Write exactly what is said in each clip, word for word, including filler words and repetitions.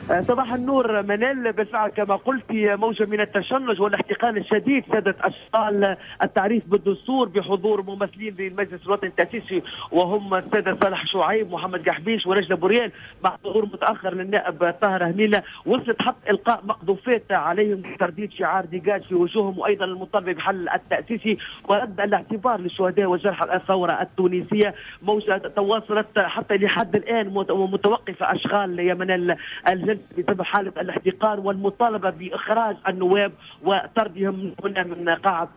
صباح النور منال. بالفعل كما قلت موجة من التشنج والاحتقان الشديد سادت أشغال التعريف بالدستور بحضور ممثلين للمجلس الوطني التأسيسي وهم السادة صالح شعيب محمد قحبيش ونجلة بوريال مع حضور متأخر للنائب طاهر هنيلة. وصلت حتى إلقاء مقذوفات عليهم ترديد شعار ديجاج في وجوههم وأيضا المطالبة بحل التأسيسي ورد الاعتبار للشهداء وجرحى الثورة التونسية. موجة تواصلت حتى لحد الآن متوقفة أشغال يا منال الجلسة بسبب حالة الاحتقان والمطالبة بإخراج النواب وطردهم هنا من قاعة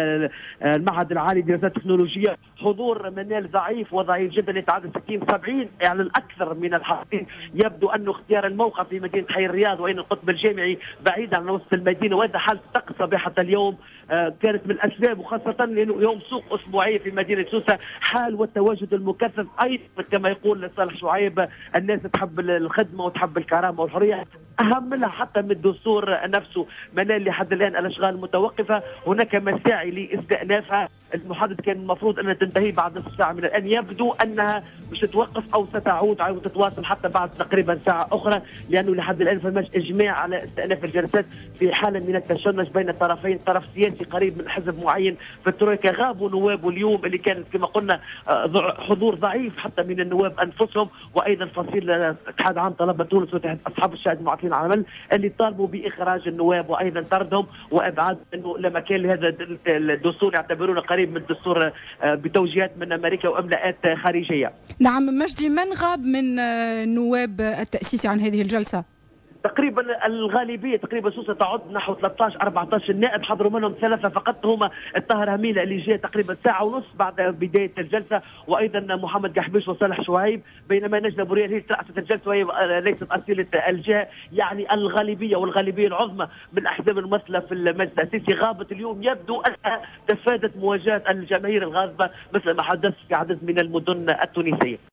المعهد العالي للدراسات التكنولوجية. حضور منال ضعيف وضعيف جدا يتعدى ستين سبعين يعني الأكثر من الحاضرين. يبدو أنه اختيار الموقع في مدينة حي الرياض وين القطب الجامعي بعيد عن وسط المدينة وهذا حالة طقس صباحة اليوم كانت من الأسباب وخاصة لأنه يوم سوق أسبوعية في مدينة سوسة حال والتواجد المكثف أيضا كما يقول صالح شعيب الناس تحب الخدمة وتحب الكرامة والحرية أهم لها حتى من الدستور نفسه. منال لحد الآن الأشغال متوقفة هناك مساعي لاستئنافها. المحادثة كان المفروض أنها تنتهي بعد نصف ساعة من الآن يبدو أنها مش تتوقف أو ستعود أو تتواصل حتى بعد تقريبا ساعة أخرى لأنه لحد الآن فماش إجماع على استئناف الجلسات في حالة من التشنج بين الطرفين. طرف سياسي قريب من حزب معين في الترويكا غابوا نواب اليوم اللي كانت كما قلنا حضور ضعيف حتى من النواب أنفسهم وأيضا فصيل اتحاد عام طلبة تونس واتحاد أصحاب الشهادة المعطين عن العمل اللي طالبوا بإخراج النواب وأيضا طردهم وإبعاد أنه لما كان لهذا الدستور يعتبرونه قريب من الدستور بتوجيهات من أمريكا وإملاءات خارجية. نعم مجدي، من غاب من نواب التأسيس عن هذه الجلسة؟ تقريبا الغالبيه تقريبا سوسه تعد نحو ثلاثة عشر أربعة عشر نائب حضروا منهم ثلاثه فقط هما الطاهر هنيلة اللي جاء تقريبا ساعه ونص بعد بدايه الجلسه وايضا محمد قحبيش وصالح شعيب بينما نجلة بوريال هي رأست الجلسه وهي ليست اصيله الجهه. يعني الغالبيه والغالبيه العظمى من الاحزاب الممثله في المجلس التاسيسي غابت اليوم. يبدو انها تفادت مواجهه الجماهير الغاضبه مثل ما حدث في عدد من المدن التونسيه.